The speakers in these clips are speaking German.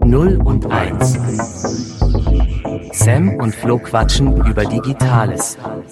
0 und 1. Sam und Flo quatschen über Digitales.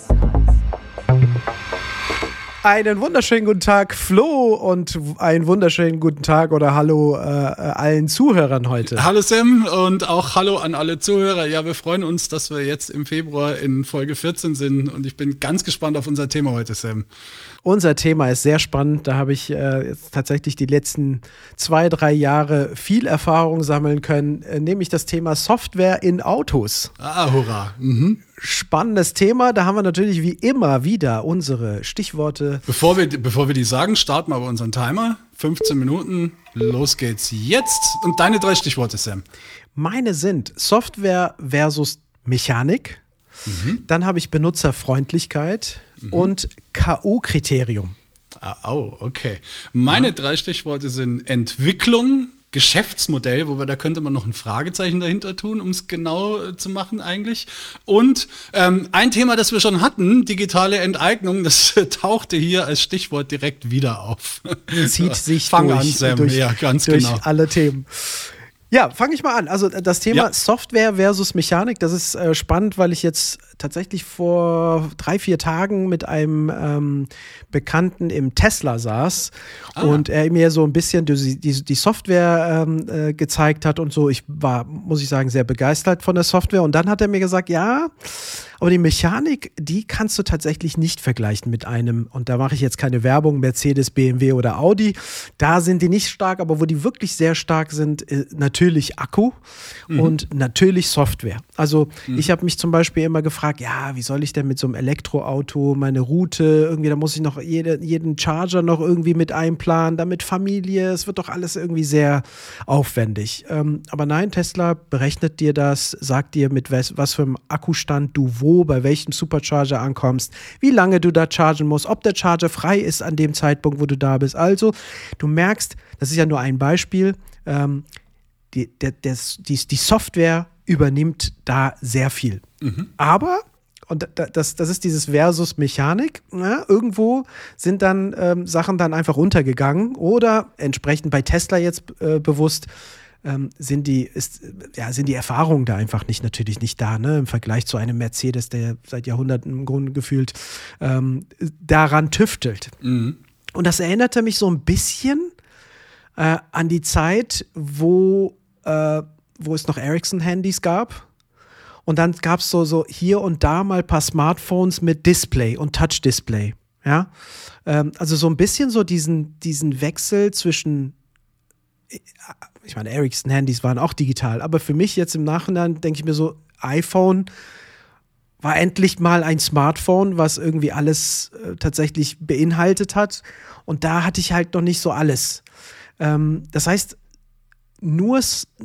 Einen wunderschönen guten Tag, Flo, und einen wunderschönen guten Tag oder Hallo allen Zuhörern heute. Hallo Sam und auch Hallo an alle Zuhörer. Ja, wir freuen uns, dass wir jetzt im Februar in Folge 14 sind und ich bin ganz gespannt auf unser Thema heute, Sam. Unser Thema ist sehr spannend. Da habe ich jetzt tatsächlich die letzten 2-3 Jahre viel Erfahrung sammeln können, nämlich das Thema Software in Autos. Ah, hurra. Spannendes Thema. Da haben wir natürlich wie immer wieder unsere Stichworte. Bevor wir die sagen, starten wir aber unseren Timer. 15 Minuten, los geht's jetzt. Und deine 3 Stichworte, Sam? Meine sind Software versus Mechanik. Dann habe ich Benutzerfreundlichkeit und K.O.-Kriterium. Okay. Meine 3 Stichworte sind Entwicklung, Geschäftsmodell, da könnte man noch ein Fragezeichen dahinter tun, um es genau zu machen eigentlich. Und ein Thema, das wir schon hatten, digitale Enteignung, das tauchte hier als Stichwort direkt wieder auf. Zieht sich durch alle Themen. Ja, fange ich mal an. Also das Thema Software versus Mechanik, das ist spannend, weil ich jetzt tatsächlich vor 3-4 Tagen mit einem Bekannten im Tesla saß und er mir so ein bisschen die Software gezeigt hat und so. Ich war, muss ich sagen, sehr begeistert von der Software. Und dann hat er mir gesagt, ja, aber die Mechanik, die kannst du tatsächlich nicht vergleichen mit einem, und da mache ich jetzt keine Werbung, Mercedes, BMW oder Audi. Da sind die nicht stark, aber wo die wirklich sehr stark sind, natürlich Akku und natürlich Software. Also ich habe mich zum Beispiel immer gefragt, ja, wie soll ich denn mit so einem Elektroauto meine Route, irgendwie, da muss ich noch jeden Charger noch irgendwie mit einplanen, damit Familie, es wird doch alles irgendwie sehr aufwendig. Aber nein, Tesla berechnet dir das, sagt dir, mit was für einem Akkustand du bei welchem Supercharger ankommst, wie lange du da chargen musst, ob der Charger frei ist an dem Zeitpunkt, wo du da bist. Also, du merkst, das ist ja nur ein Beispiel, die Software übernimmt da sehr viel. Aber, und das ist dieses Versus Mechanik, irgendwo sind dann Sachen dann einfach untergegangen oder entsprechend bei Tesla jetzt bewusst, sind die Erfahrungen da einfach natürlich nicht da, ne? Im Vergleich zu einem Mercedes, der seit Jahrhunderten im Grunde gefühlt daran tüftelt. Und das erinnerte mich so ein bisschen an die Zeit, wo es noch Ericsson-Handys gab. Und dann gab es so hier und da mal ein paar Smartphones mit Display und Touch-Display. Ja? Also so ein bisschen so diesen Wechsel zwischen, ich meine, Ericsson-Handys waren auch digital, aber für mich jetzt im Nachhinein denke ich mir so, iPhone war endlich mal ein Smartphone, was irgendwie alles tatsächlich beinhaltet hat. Und da hatte ich halt noch nicht so alles. Das heißt, nur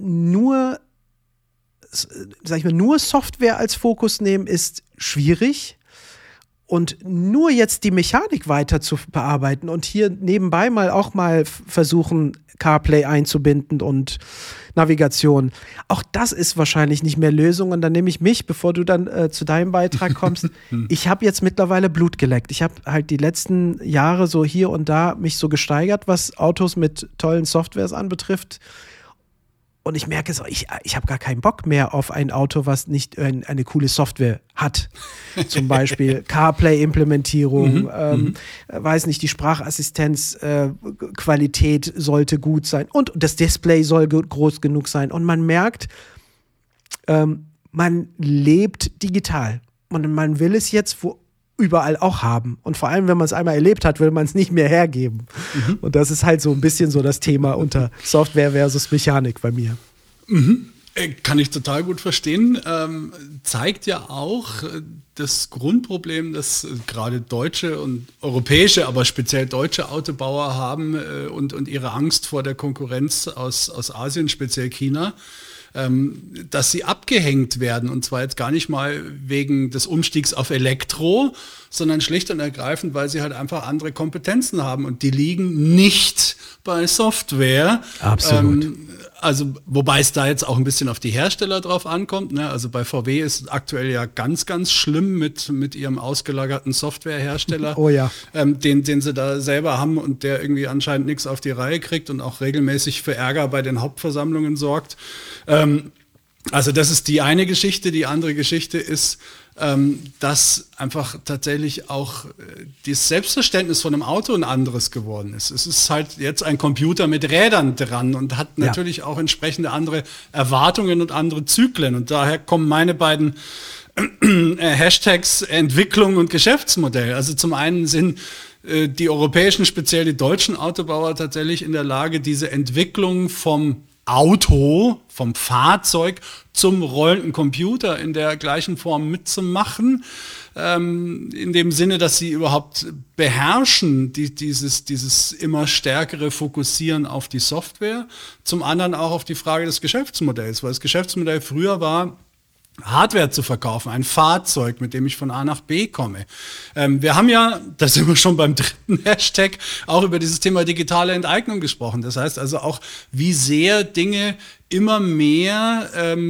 Software als Fokus nehmen ist schwierig. Und nur jetzt die Mechanik weiter zu bearbeiten und hier nebenbei auch mal versuchen, CarPlay einzubinden und Navigation. Auch das ist wahrscheinlich nicht mehr Lösung. Und dann nehme ich mich, bevor du dann zu deinem Beitrag kommst, ich habe jetzt mittlerweile Blut geleckt. Ich habe halt die letzten Jahre so hier und da mich so gesteigert, was Autos mit tollen Softwares anbetrifft. Und ich merke so, ich habe gar keinen Bock mehr auf ein Auto, was nicht eine coole Software hat. Zum Beispiel CarPlay-Implementierung, weiß nicht, die Sprachassistenz, Qualität sollte gut sein und das Display soll groß genug sein. Und man merkt, man lebt digital und man will es jetzt überall auch haben. Und vor allem, wenn man es einmal erlebt hat, will man es nicht mehr hergeben. Und das ist halt so ein bisschen so das Thema unter Software versus Mechanik bei mir. Kann ich total gut verstehen. Zeigt ja auch das Grundproblem, das gerade deutsche und europäische, aber speziell deutsche Autobauer haben und ihre Angst vor der Konkurrenz aus Asien, speziell China. Dass sie abgehängt werden, und zwar jetzt gar nicht mal wegen des Umstiegs auf Elektro, sondern schlicht und ergreifend, weil sie halt einfach andere Kompetenzen haben und die liegen nicht bei Software. Absolut. Also, wobei es da jetzt auch ein bisschen auf die Hersteller drauf ankommt. Ne? Also bei VW ist es aktuell ja ganz, ganz schlimm mit ihrem ausgelagerten Softwarehersteller, oh ja. Den sie da selber haben und der irgendwie anscheinend nichts auf die Reihe kriegt und auch regelmäßig für Ärger bei den Hauptversammlungen sorgt. Also das ist die eine Geschichte. Die andere Geschichte ist, dass einfach tatsächlich auch das Selbstverständnis von einem Auto ein anderes geworden ist. Es ist halt jetzt ein Computer mit Rädern dran und hat natürlich auch entsprechende andere Erwartungen und andere Zyklen. Und daher kommen meine beiden Hashtags Entwicklung und Geschäftsmodell. Also zum einen sind die europäischen, speziell die deutschen Autobauer tatsächlich in der Lage, diese Entwicklung vom Auto, vom Fahrzeug zum rollenden Computer in der gleichen Form mitzumachen, in dem Sinne, dass sie überhaupt beherrschen, dieses immer stärkere Fokussieren auf die Software, zum anderen auch auf die Frage des Geschäftsmodells, weil das Geschäftsmodell früher war, Hardware zu verkaufen, ein Fahrzeug, mit dem ich von A nach B komme. Wir haben ja, da sind wir schon beim dritten Hashtag, auch über dieses Thema digitale Enteignung gesprochen. Das heißt also auch, wie sehr Dinge immer mehr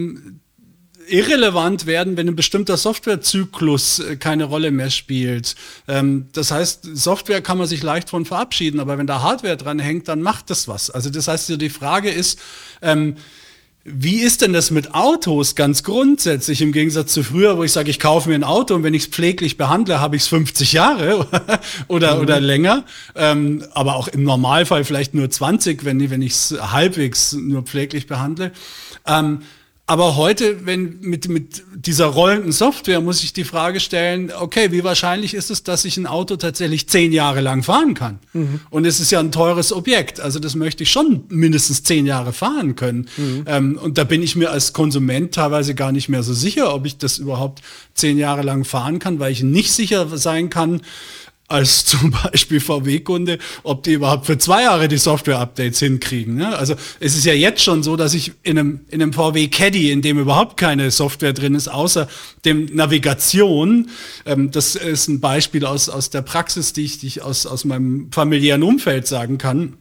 irrelevant werden, wenn ein bestimmter Softwarezyklus keine Rolle mehr spielt. Das heißt, Software kann man sich leicht von verabschieden, aber wenn da Hardware dran hängt, dann macht das was. Also das heißt, die Frage ist, wie ist denn das mit Autos ganz grundsätzlich im Gegensatz zu früher, wo ich sage, ich kaufe mir ein Auto und wenn ich es pfleglich behandle, habe ich es 50 Jahre oder länger, aber auch im Normalfall vielleicht nur 20, wenn ich es halbwegs nur pfleglich behandle. Aber heute, mit dieser rollenden Software, muss ich die Frage stellen, okay, wie wahrscheinlich ist es, dass ich ein Auto tatsächlich 10 Jahre lang fahren kann? Mhm. Und es ist ja ein teures Objekt, also das möchte ich schon mindestens 10 Jahre fahren können. Mhm. Und da bin ich mir als Konsument teilweise gar nicht mehr so sicher, ob ich das überhaupt 10 Jahre lang fahren kann, weil ich nicht sicher sein kann, als zum Beispiel VW-Kunde, ob die überhaupt für 2 Jahre die Software-Updates hinkriegen. Ne? Also es ist ja jetzt schon so, dass ich in einem VW Caddy, in dem überhaupt keine Software drin ist, außer dem Navigation, das ist ein Beispiel aus der Praxis, die ich aus meinem familiären Umfeld sagen kann,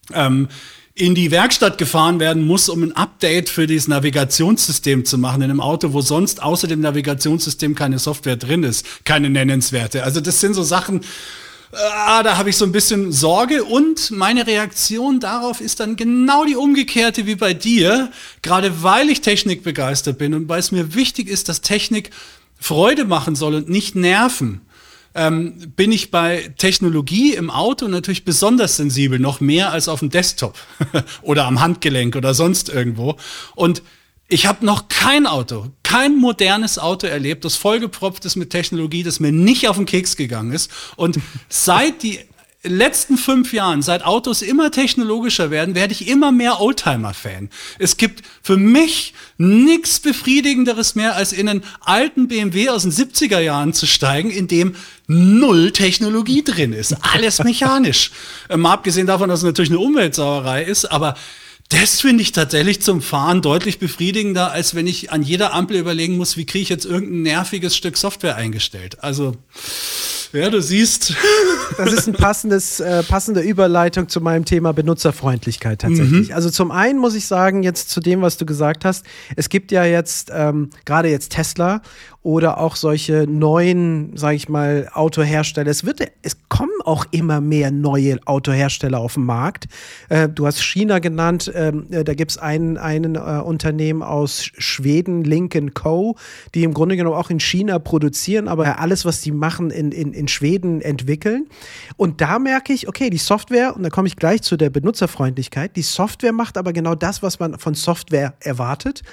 in die Werkstatt gefahren werden muss, um ein Update für dieses Navigationssystem zu machen in einem Auto, wo sonst außer dem Navigationssystem keine Software drin ist, keine nennenswerte. Also das sind so Sachen, da habe ich so ein bisschen Sorge und meine Reaktion darauf ist dann genau die umgekehrte wie bei dir, gerade weil ich technikbegeistert bin und weil es mir wichtig ist, dass Technik Freude machen soll und nicht nerven. Bin ich bei Technologie im Auto natürlich besonders sensibel, noch mehr als auf dem Desktop oder am Handgelenk oder sonst irgendwo. Und ich habe noch kein modernes Auto erlebt, das vollgepropft ist mit Technologie, das mir nicht auf den Keks gegangen ist. Und seit die letzten 5 Jahren, seit Autos immer technologischer werden, werde ich immer mehr Oldtimer-Fan. Es gibt für mich nichts Befriedigenderes mehr, als in einen alten BMW aus den 70er Jahren zu steigen, in dem 0 Technologie drin ist. Alles mechanisch. Mal abgesehen davon, dass es natürlich eine Umweltsauerei ist, aber das finde ich tatsächlich zum Fahren deutlich befriedigender, als wenn ich an jeder Ampel überlegen muss, wie kriege ich jetzt irgendein nerviges Stück Software eingestellt. Also, ja, du siehst. Das ist passende Überleitung zu meinem Thema Benutzerfreundlichkeit tatsächlich. Mhm. Also zum einen muss ich sagen, jetzt zu dem, was du gesagt hast, es gibt ja jetzt, gerade jetzt Tesla oder auch solche neuen, sage ich mal, Autohersteller. Es kommen auch immer mehr neue Autohersteller auf den Markt. Du hast China genannt, da gibt es ein Unternehmen aus Schweden, Lynk & Co., die im Grunde genommen auch in China produzieren, aber alles, was die machen, in Schweden entwickeln. Und da merke ich, okay, die Software, und da komme ich gleich zu der Benutzerfreundlichkeit, die Software macht aber genau das, was man von Software erwartet.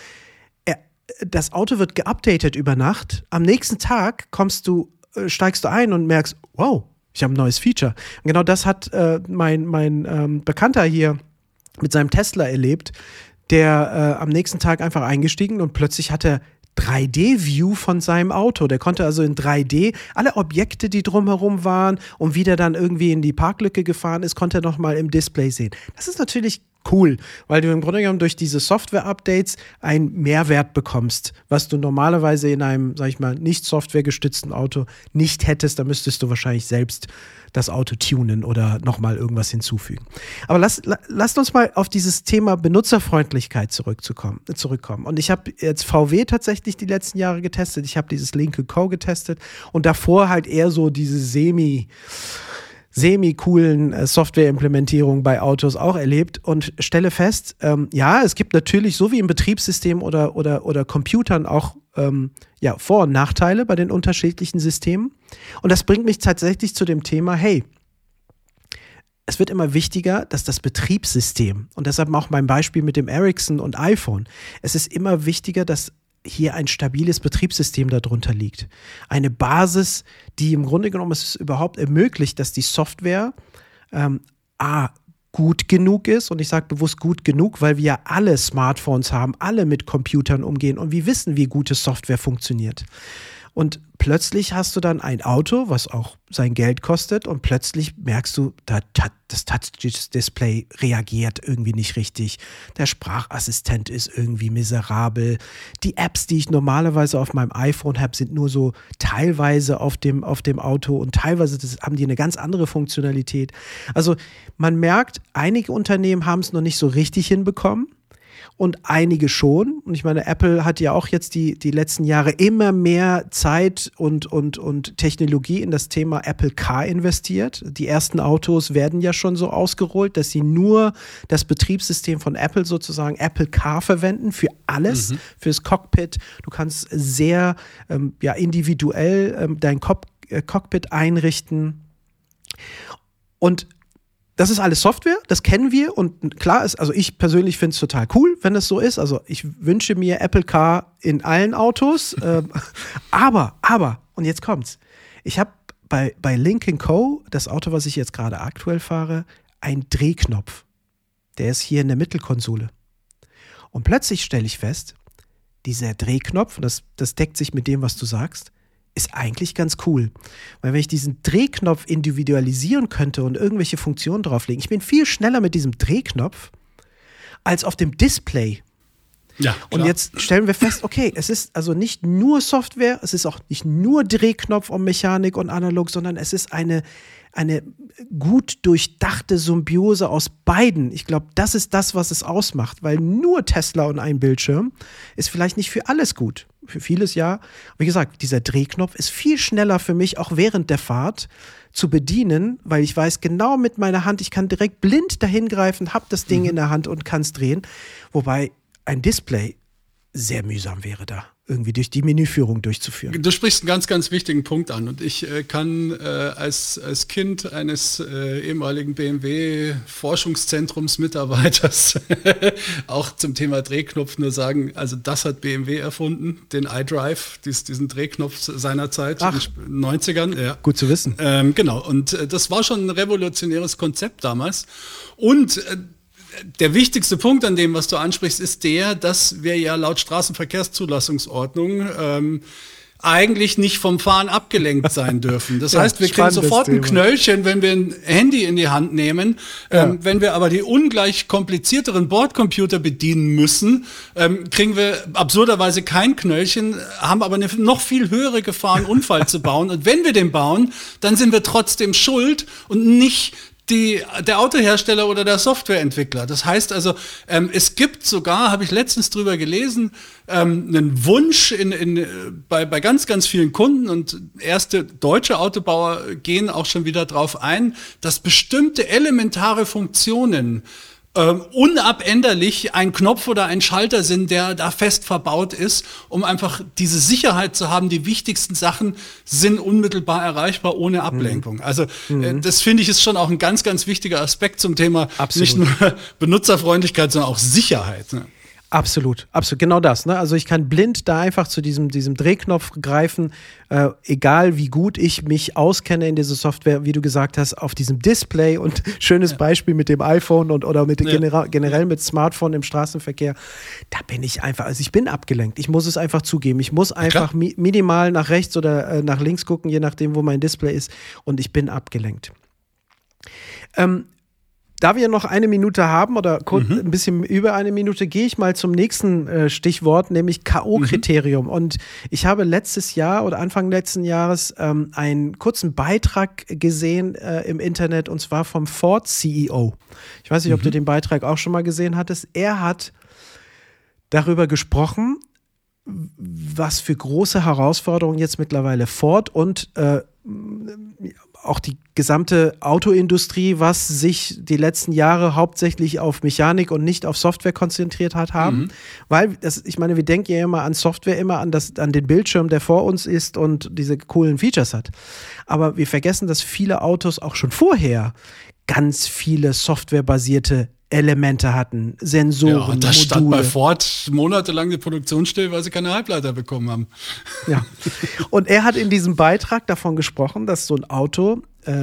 Das Auto wird geupdatet über Nacht. Am nächsten Tag steigst du ein und merkst, wow, ich habe ein neues Feature. Und genau das hat mein Bekannter hier mit seinem Tesla erlebt, der am nächsten Tag einfach eingestiegen und plötzlich hat er 3D-View von seinem Auto. Der konnte also in 3D alle Objekte, die drumherum waren und wie der dann irgendwie in die Parklücke gefahren ist, konnte er nochmal im Display sehen. Das ist natürlich Cool, weil du im Grunde genommen durch diese Software-Updates einen Mehrwert bekommst, was du normalerweise in einem, sag ich mal, nicht softwaregestützten Auto nicht hättest. Da müsstest du wahrscheinlich selbst das Auto tunen oder nochmal irgendwas hinzufügen. Aber lasst uns mal auf dieses Thema Benutzerfreundlichkeit zurückkommen. Und ich habe jetzt VW tatsächlich die letzten Jahre getestet. Ich habe dieses Lincoln Co. getestet und davor halt eher so diese semi-coolen Software-Implementierungen bei Autos auch erlebt und stelle fest, ja, es gibt natürlich so wie im Betriebssystem oder Computern auch Vor- und Nachteile bei den unterschiedlichen Systemen. Und das bringt mich tatsächlich zu dem Thema, hey, es wird immer wichtiger, dass das Betriebssystem, und deshalb auch mein Beispiel mit dem Ericsson und iPhone, es ist immer wichtiger, dass hier ein stabiles Betriebssystem darunter liegt. Eine Basis, die im Grunde genommen es überhaupt ermöglicht, dass die Software gut genug ist. Und ich sage bewusst gut genug, weil wir ja alle Smartphones haben, alle mit Computern umgehen und wir wissen, wie gute Software funktioniert. Und plötzlich hast du dann ein Auto, was auch sein Geld kostet und plötzlich merkst du, das Touch-Display reagiert irgendwie nicht richtig. Der Sprachassistent ist irgendwie miserabel. Die Apps, die ich normalerweise auf meinem iPhone habe, sind nur so teilweise auf dem Auto und teilweise haben die eine ganz andere Funktionalität. Also man merkt, einige Unternehmen haben es noch nicht so richtig hinbekommen. Und einige schon. Und ich meine, Apple hat ja auch jetzt die letzten Jahre immer mehr Zeit und Technologie in das Thema Apple Car investiert. Die ersten Autos werden ja schon so ausgerollt, dass sie nur das Betriebssystem von Apple sozusagen, Apple Car, verwenden für alles, fürs Cockpit. Du kannst sehr individuell dein Cockpit einrichten. Und das ist alles Software, das kennen wir und klar ist, also ich persönlich finde es total cool, wenn es so ist. Also ich wünsche mir Apple Car in allen Autos, aber, und jetzt kommt's, ich habe bei Lincoln Co., das Auto, was ich jetzt gerade aktuell fahre, einen Drehknopf. Der ist hier in der Mittelkonsole. Und plötzlich stelle ich fest, dieser Drehknopf, und das deckt sich mit dem, was du sagst, ist eigentlich ganz cool. Weil wenn ich diesen Drehknopf individualisieren könnte und irgendwelche Funktionen drauflegen, ich bin viel schneller mit diesem Drehknopf als auf dem Display. Ja, und jetzt stellen wir fest, okay, es ist also nicht nur Software, es ist auch nicht nur Drehknopf und Mechanik und Analog, sondern es ist eine gut durchdachte Symbiose aus beiden. Ich glaube, das ist das, was es ausmacht, weil nur Tesla und ein Bildschirm ist vielleicht nicht für alles gut. Für vieles ja. Wie gesagt, dieser Drehknopf ist viel schneller für mich, auch während der Fahrt zu bedienen, weil ich weiß genau mit meiner Hand, ich kann direkt blind dahin greifen, habe das Ding in der Hand und kann es drehen. Wobei ein Display sehr mühsam wäre da, irgendwie durch die Menüführung durchzuführen. Du sprichst einen ganz, ganz wichtigen Punkt an und ich kann als Kind eines ehemaligen BMW-Forschungszentrumsmitarbeiters auch zum Thema Drehknopf nur sagen, also das hat BMW erfunden, den iDrive, diesen Drehknopf seiner Zeit, in den 90ern. Ja. Gut zu wissen. Genau, und das war schon ein revolutionäres Konzept damals und der wichtigste Punkt an dem, was du ansprichst, ist der, dass wir ja laut Straßenverkehrszulassungsordnung eigentlich nicht vom Fahren abgelenkt sein dürfen. Das heißt, wir kriegen sofort ein Knöllchen, wenn wir ein Handy in die Hand nehmen. Wenn wir aber die ungleich komplizierteren Bordcomputer bedienen müssen, kriegen wir absurderweise kein Knöllchen, haben aber eine noch viel höhere Gefahr, einen Unfall zu bauen. Und wenn wir den bauen, dann sind wir trotzdem schuld und nicht der Autohersteller oder der Softwareentwickler. Das heißt also, es gibt sogar, habe ich letztens drüber gelesen, einen Wunsch bei ganz, ganz vielen Kunden und erste deutsche Autobauer gehen auch schon wieder drauf ein, dass bestimmte elementare Funktionen unabänderlich ein Knopf oder ein Schalter sind, der da fest verbaut ist, um einfach diese Sicherheit zu haben, die wichtigsten Sachen sind unmittelbar erreichbar ohne Ablenkung. Also das finde ich ist schon auch ein ganz, ganz wichtiger Aspekt zum Thema nicht nur Benutzerfreundlichkeit, sondern auch Sicherheit. Ne? Absolut, genau das. Ne? Also ich kann blind da einfach zu diesem Drehknopf greifen, egal wie gut ich mich auskenne in dieser Software, wie du gesagt hast, auf diesem Display und schönes Beispiel mit dem iPhone oder mit generell mit Smartphone im Straßenverkehr, da bin ich einfach, also ich bin abgelenkt. Ich muss es einfach zugeben. Ich muss einfach minimal nach rechts oder nach links gucken, je nachdem, wo mein Display ist und ich bin abgelenkt. Da wir noch eine Minute haben oder ein bisschen über eine Minute, gehe ich mal zum nächsten Stichwort, nämlich K.O.-Kriterium. Und ich habe letztes Jahr oder Anfang letzten Jahres einen kurzen Beitrag gesehen im Internet, und zwar vom Ford-CEO. Ich weiß nicht, ob du den Beitrag auch schon mal gesehen hattest. Er hat darüber gesprochen, was für große Herausforderungen jetzt mittlerweile Ford und auch die gesamte Autoindustrie, was sich die letzten Jahre hauptsächlich auf Mechanik und nicht auf Software konzentriert haben. Weil, ich meine, wir denken ja immer an Software, immer an den Bildschirm, der vor uns ist und diese coolen Features hat. Aber wir vergessen, dass viele Autos auch schon vorher ganz viele softwarebasierte Elemente hatten, Sensoren, ja, das stand Module. bei Ford monatelang die Produktion still, weil sie keine Halbleiter bekommen haben. Ja. Und er hat in diesem Beitrag davon gesprochen, dass so ein Auto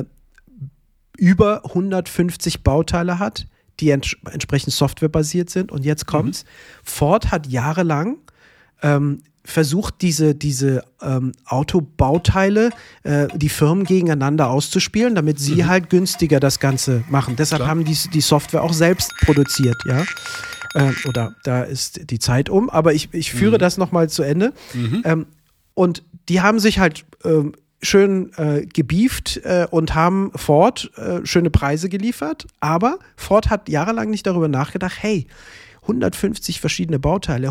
über 150 Bauteile hat, die entsprechend softwarebasiert sind. Und jetzt kommt's. Ford hat jahrelang versucht, diese Autobauteile, die Firmen gegeneinander auszuspielen, damit sie halt günstiger das Ganze machen. Deshalb haben die Software auch selbst produziert, ja. Oder da ist die Zeit um, aber ich führe das nochmal zu Ende. Und die haben sich halt schön gebieft und haben Ford schöne Preise geliefert, aber Ford hat jahrelang nicht darüber nachgedacht, hey, 150 verschiedene Bauteile,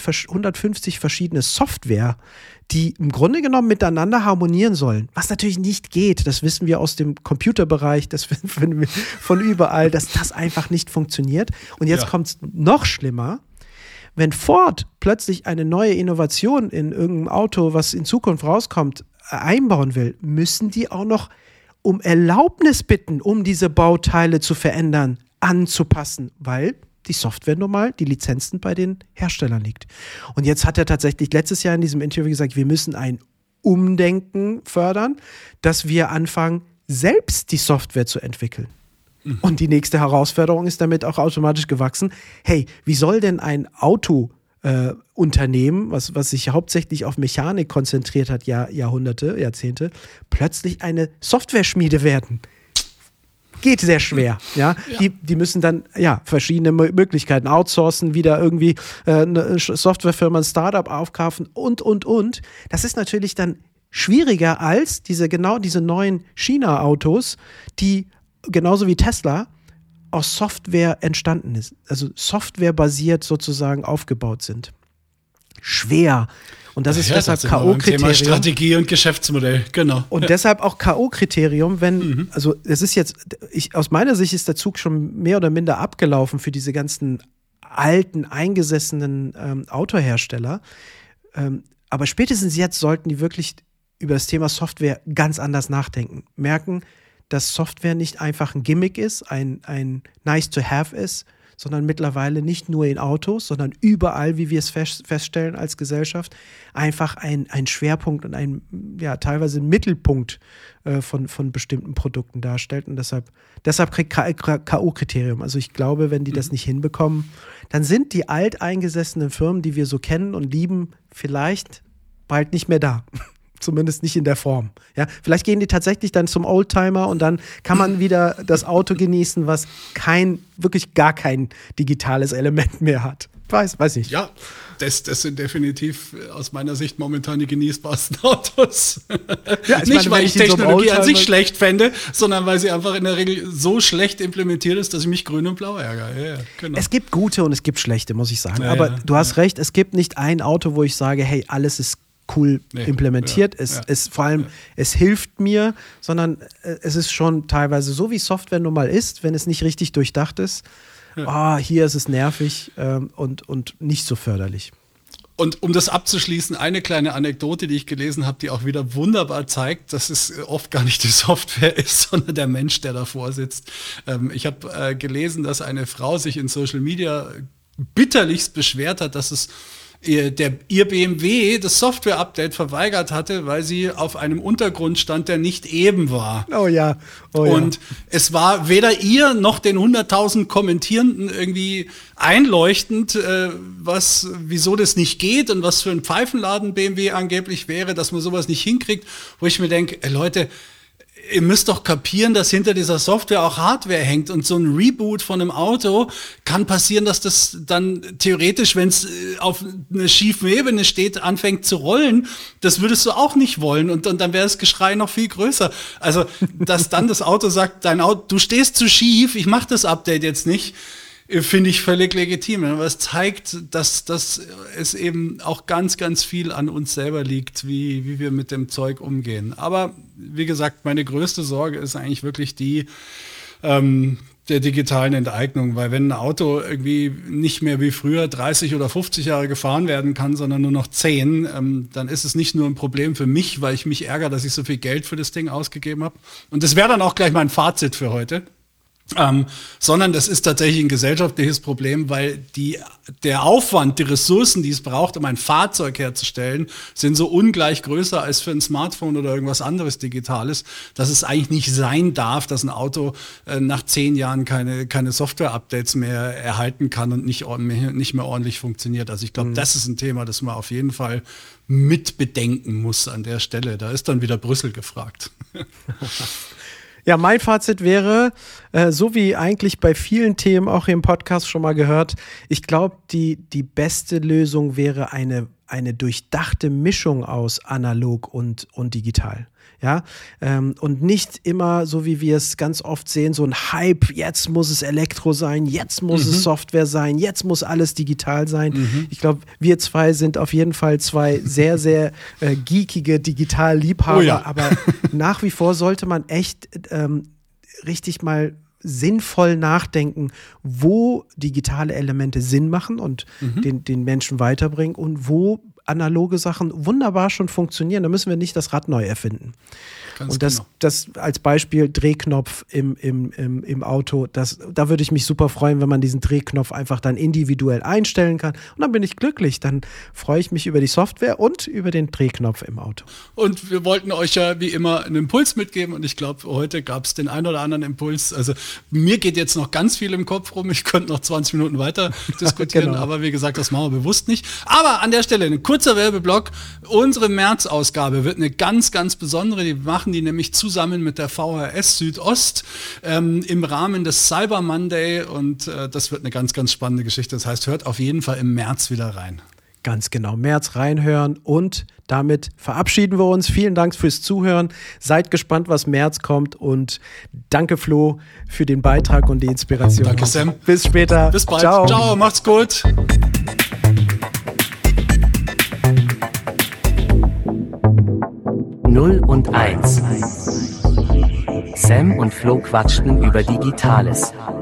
150 verschiedene Software, die im Grunde genommen miteinander harmonieren sollen. Was natürlich nicht geht, das wissen wir aus dem Computerbereich, das wissen wir von überall, dass das einfach nicht funktioniert. Und jetzt kommt es noch schlimmer. Wenn Ford plötzlich eine neue Innovation in irgendeinem Auto, was in Zukunft rauskommt, einbauen will, müssen die auch noch um Erlaubnis bitten, um diese Bauteile zu verändern, anzupassen, weil die Software normal, die Lizenzen bei den Herstellern liegt. Und jetzt hat er tatsächlich letztes Jahr in diesem Interview gesagt, wir müssen ein Umdenken fördern, dass wir anfangen, selbst die Software zu entwickeln. Und die nächste Herausforderung ist damit auch automatisch gewachsen. Hey, wie soll denn ein Unternehmen, was sich hauptsächlich auf Mechanik konzentriert hat, Jahrzehnte, plötzlich eine Software-Schmiede werden? Geht sehr schwer, ja. Die müssen dann, verschiedene Möglichkeiten outsourcen, wieder irgendwie eine Softwarefirma, ein Startup aufkaufen und. Das ist natürlich dann schwieriger als diese neuen China-Autos, die genauso wie Tesla aus Software entstanden ist, also softwarebasiert sozusagen aufgebaut sind. Schwer. Und das ist deshalb K.O.-Kriterium. Thema Strategie und Geschäftsmodell, genau. Und deshalb auch K.O.-Kriterium, also es ist jetzt, aus meiner Sicht ist der Zug schon mehr oder minder abgelaufen für diese ganzen alten, eingesessenen Autohersteller. Aber spätestens jetzt sollten die wirklich über das Thema Software ganz anders nachdenken. Merken, dass Software nicht einfach ein Gimmick ist, ein nice to have ist, sondern mittlerweile nicht nur in Autos, sondern überall, wie wir es feststellen als Gesellschaft, einfach ein Schwerpunkt und teilweise ein Mittelpunkt von bestimmten Produkten darstellt. Und deshalb kriegt K.O.-Kriterium. Also ich glaube, wenn die das nicht hinbekommen, dann sind die alteingesessenen Firmen, die wir so kennen und lieben, vielleicht bald nicht mehr da. Zumindest nicht in der Form. Ja, vielleicht gehen die tatsächlich dann zum Oldtimer und dann kann man wieder das Auto genießen, was wirklich gar kein digitales Element mehr hat. Weiß nicht. Ja, das sind definitiv aus meiner Sicht momentan die genießbarsten Autos. Ja, nicht, weil ich Technologie an sich schlecht fände, sondern weil sie einfach in der Regel so schlecht implementiert ist, dass ich mich grün und blau ärgere. Ja, genau. Es gibt gute und es gibt schlechte, muss ich sagen. Aber du hast recht, es gibt nicht ein Auto, wo ich sage, hey, alles ist cool implementiert. Es hilft mir, sondern es ist schon teilweise so, wie Software nun mal ist, wenn es nicht richtig durchdacht ist. Hier ist es nervig und nicht so förderlich. Und um das abzuschließen, eine kleine Anekdote, die ich gelesen habe, die auch wieder wunderbar zeigt, dass es oft gar nicht die Software ist, sondern der Mensch, der davor sitzt. Ich habe gelesen, dass eine Frau sich in Social Media bitterlichst beschwert hat, dass es ihr BMW das Software-Update verweigert hatte, weil sie auf einem Untergrund stand, der nicht eben war. Oh ja. Und es war weder ihr noch den 100.000 Kommentierenden irgendwie einleuchtend, wieso das nicht geht und was für ein Pfeifenladen BMW angeblich wäre, dass man sowas nicht hinkriegt, wo ich mir denke, Leute, ihr müsst doch kapieren, dass hinter dieser Software auch Hardware hängt und so ein Reboot von einem Auto kann passieren, dass das dann theoretisch, wenn es auf einer schiefen Ebene steht, anfängt zu rollen. Das würdest du auch nicht wollen und dann wäre das Geschrei noch viel größer. Also, dass dann das Auto sagt, du stehst zu schief, ich mache das Update jetzt nicht, finde ich völlig legitim. Aber es zeigt, dass es eben auch ganz, ganz viel an uns selber liegt, wie wir mit dem Zeug umgehen. Aber wie gesagt, meine größte Sorge ist eigentlich wirklich die der digitalen Enteignung, weil wenn ein Auto irgendwie nicht mehr wie früher 30 oder 50 Jahre gefahren werden kann, sondern nur noch 10, dann ist es nicht nur ein Problem für mich, weil ich mich ärgere, dass ich so viel Geld für das Ding ausgegeben habe. Und das wäre dann auch gleich mein Fazit für heute. Sondern das ist tatsächlich ein gesellschaftliches Problem, weil der Aufwand, die Ressourcen, die es braucht, um ein Fahrzeug herzustellen, sind so ungleich größer als für ein Smartphone oder irgendwas anderes Digitales, dass es eigentlich nicht sein darf, dass ein Auto nach 10 Jahren keine Software-Updates mehr erhalten kann und nicht mehr ordentlich funktioniert. Also ich glaube, das ist ein Thema, das man auf jeden Fall mit bedenken muss an der Stelle. Da ist dann wieder Brüssel gefragt. Ja, mein Fazit wäre, so wie eigentlich bei vielen Themen auch hier im Podcast schon mal gehört, ich glaube, die beste Lösung wäre eine durchdachte Mischung aus analog und digital. Ja, und nicht immer, so wie wir es ganz oft sehen, so ein Hype, jetzt muss es Elektro sein, jetzt muss es Software sein, jetzt muss alles digital sein. Ich glaube, wir zwei sind auf jeden Fall zwei sehr, sehr geekige Digitalliebhaber, aber nach wie vor sollte man echt richtig mal sinnvoll nachdenken, wo digitale Elemente Sinn machen und den Menschen weiterbringen und wo analoge Sachen wunderbar schon funktionieren. Da müssen wir nicht das Rad neu erfinden. Ganz und das als Beispiel Drehknopf im Auto, da würde ich mich super freuen, wenn man diesen Drehknopf einfach dann individuell einstellen kann. Und dann bin ich glücklich. Dann freue ich mich über die Software und über den Drehknopf im Auto. Und wir wollten euch ja wie immer einen Impuls mitgeben und ich glaube, heute gab es den einen oder anderen Impuls. Also mir geht jetzt noch ganz viel im Kopf rum. Ich könnte noch 20 Minuten weiter diskutieren, genau. Aber wie gesagt, das machen wir bewusst nicht. Aber an der Stelle ein kurzer Werbeblock. Unsere März-Ausgabe wird eine ganz, ganz besondere. Die machen die nämlich zusammen mit der VHS Südost im Rahmen des Cyber Monday und das wird eine ganz, ganz spannende Geschichte. Das heißt, hört auf jeden Fall im März wieder rein. Ganz genau, März reinhören und damit verabschieden wir uns. Vielen Dank fürs Zuhören. Seid gespannt, was März kommt und danke Flo für den Beitrag und die Inspiration. Danke Sam. Bis später. Bis bald. Ciao. Ciao, macht's gut. Null und Eins. Sam und Flo quatschten über Digitales.